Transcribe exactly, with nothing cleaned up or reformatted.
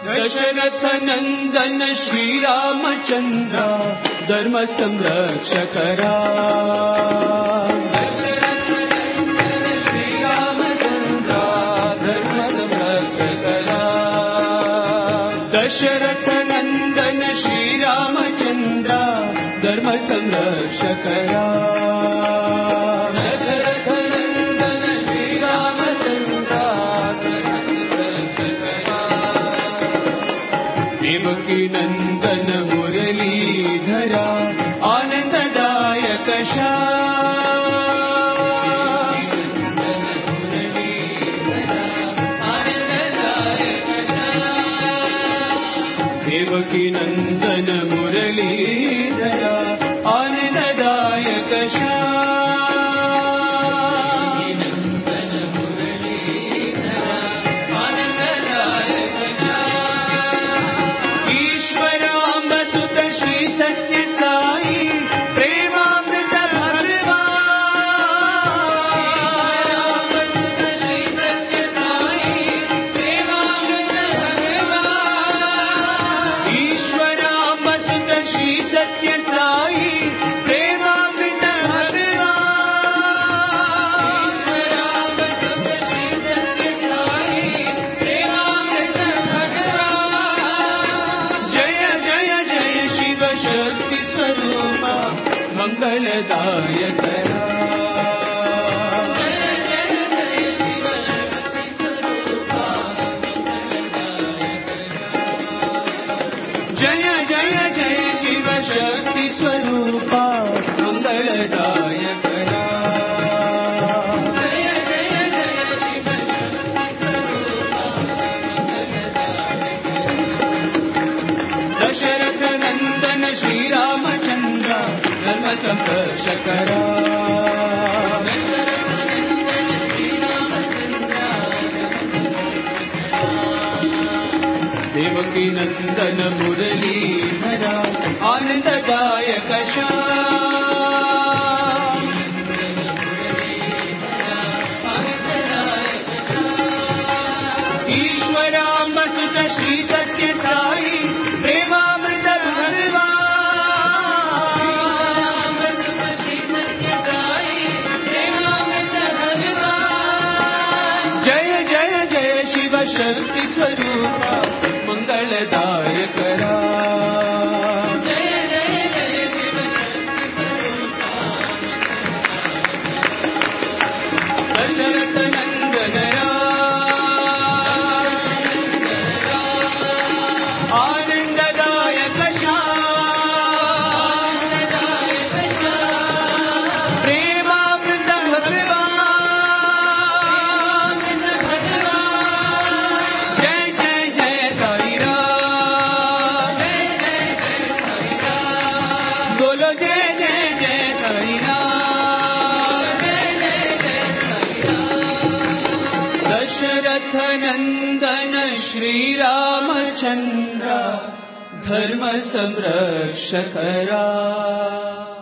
दशरथ नंदन श्री रामचंद्र धर्म संरक्षकरा दशरथ नंदन श्री रामचंद्र धर्म संरक्षकरा दशरथ नंदन श्री रामचंद्र धर्म संरक्षकरा दशरथ नंदन श्री रामचंद्र देवकी नंदन मुरलीधरा आनंददायक देवकी नंदन मुरलीधरा आनंददायक मंगलदायक जय जय जय शिव शक्ति स्वरूपा मंगलदायक दशरथ नंदन श्री रामचंद्र धर्म संरक्षकरा देवकी नंदन मुरलीधरा आनंददायक ईश्वराम्ब सुत श्री सत्य साई प्रेमामृत शक्ति स्वरूपा मंगलदायक जय जय जय शिव शक्ति स्वरूपा दशरथ नंदन आनंददायक प्रेमामृत बोलो जय जय जय साई दशरथ नंदन श्री रामचंद्र धर्म संरक्षकरा।